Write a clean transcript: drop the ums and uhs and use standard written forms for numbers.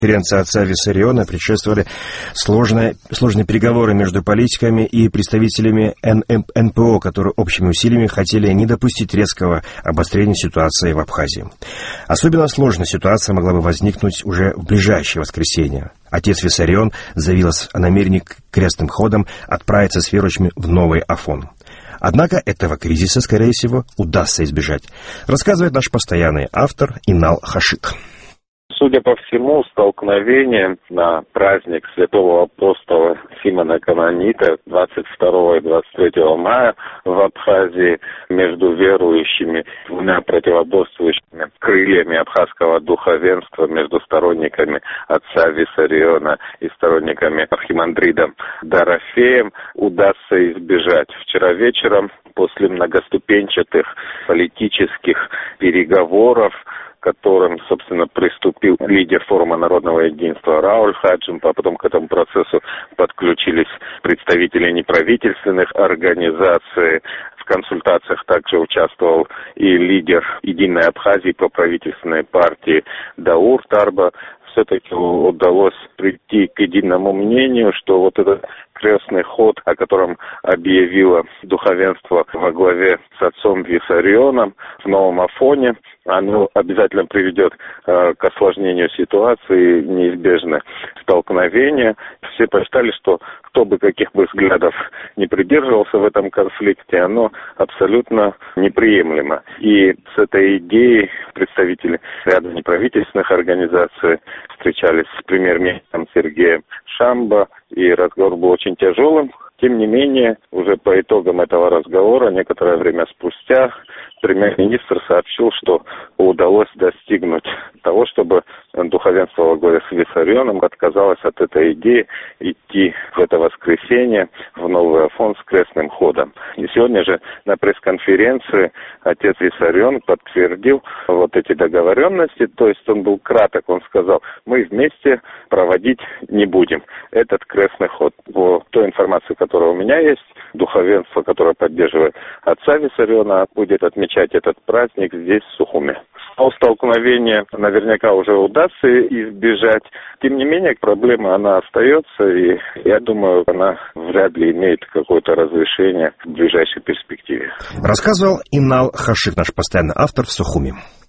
Конференции отца Виссариона предшествовали сложные переговоры между политиками и представителями НПО, которые общими усилиями хотели не допустить резкого обострения ситуации в Абхазии. Особенно сложная ситуация могла бы возникнуть уже в ближайшее воскресенье. Отец Виссарион заявил о намерении крестным ходом отправиться с верующими в Новый Афон. Однако этого кризиса, скорее всего, удастся избежать, рассказывает наш постоянный автор Инал Хашик. Судя по всему, столкновение на праздник святого апостола Симона Канонита 22 и 23 мая в Абхазии между верующими, двумя противоборствующими крыльями абхазского духовенства, между сторонниками отца Виссариона и сторонниками архимандрита Дорофеем, удастся избежать. Вчера вечером, после многоступенчатых политических переговоров, к которым, собственно, приступил лидер форума народного единства Рауль Хаджим, а потом к этому процессу подключились представители неправительственных организаций. В консультациях также участвовал и лидер Единой Абхазии по правительственной партии Даур Тарба. Все-таки удалось прийти к единому мнению, что вот этот крестный ход, о котором объявило духовенство во главе с отцом Виссарионом в Новом Афоне, оно обязательно приведет к осложнению ситуации, неизбежно столкновения. Все посчитали, что кто бы каких бы взглядов не придерживался в этом конфликте, оно абсолютно неприемлемо. И с этой идеей представители ряда неправительственных организаций встречались с премьер-министром Сергеем Шамбо, и разговор был очень тяжелым. Тем не менее, уже по итогам этого разговора, некоторое время спустя, премьер-министр сообщил, что удалось достигнуть того, чтобы духовенство во главе с Виссарионом отказалось от этой идеи идти в это воскресенье в Новый Афон с крестным ходом. И сегодня же на пресс-конференции отец Виссарион подтвердил вот эти договоренности, то есть он был краток, он сказал: мы вместе проводить не будем этот крестный ход. По той информации, которая у меня есть, духовенство, которое поддерживает отца Виссариона, будет отмечать этот праздник здесь, в Сухуме. Столкновение наверняка уже удастся избежать. Тем не менее, проблема, она остается, и я думаю, она вряд ли имеет какое-то разрешение в ближайшей перспективе. Рассказывал Инал Хашик, наш постоянный автор в Сухуме.